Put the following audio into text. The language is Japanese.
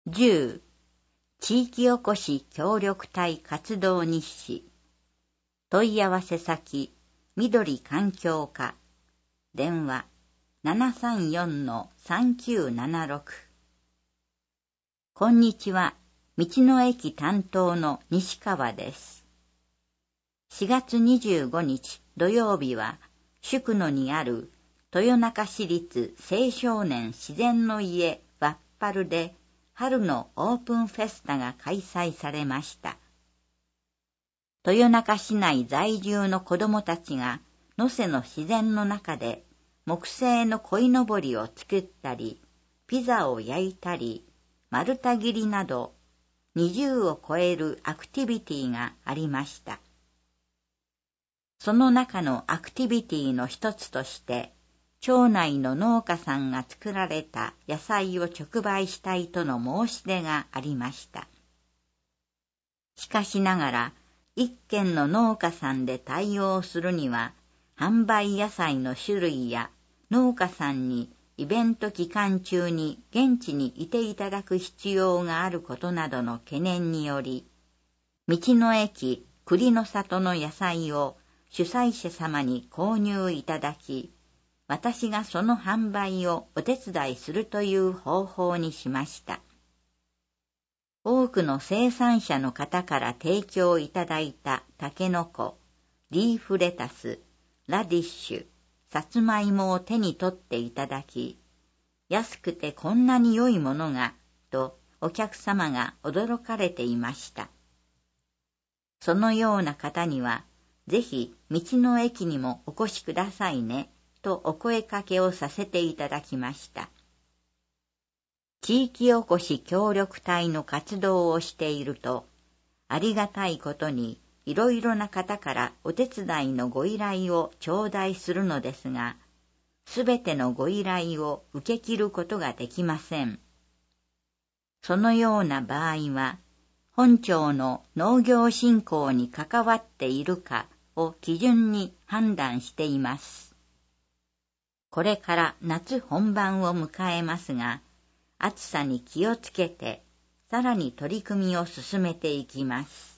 10. 地域おこし協力隊活動日誌。問い合わせ先、緑環境課。電話、734-3976。こんにちは。道の駅担当の西川です。4月25日土曜日は、宿野にある豊中市立青少年自然の家ワッパルで春のオープンフェスタが開催されました。豊中市内在住の子どもたちが能勢の自然の中で木製の鯉のぼりを作ったり、ピザを焼いたり、丸太切りなど20を超えるアクティビティがありました。その中のアクティビティの一つとして、町内の農家さんが作られた野菜を直売したいとの申し出がありました。しかしながら、一軒の農家さんで対応するには、販売野菜の種類や農家さんにイベント期間中に現地にいていただく必要があることなどの懸念により、道の駅栗の里の野菜を主催者様に購入いただき、私がその販売をお手伝いするという方法にしました。多くの生産者の方から提供いただいたタケノコ、リーフレタス、ラディッシュ、さつまいもを手に取っていただき、安くてこんなに良いものが、とお客様が驚かれていました。そのような方には、ぜひ道の駅にもお越しくださいね、とお声かけをさせていただきました。地域おこし協力隊の活動をしていると、ありがたいことにいろいろな方からお手伝いのご依頼を頂戴するのですが、すべてのご依頼を受け切ることができません。そのような場合は、本町の農業振興に関わっているかを基準に判断しています。これから夏本番を迎えますが、暑さに気をつけて、さらに取り組みを進めていきます。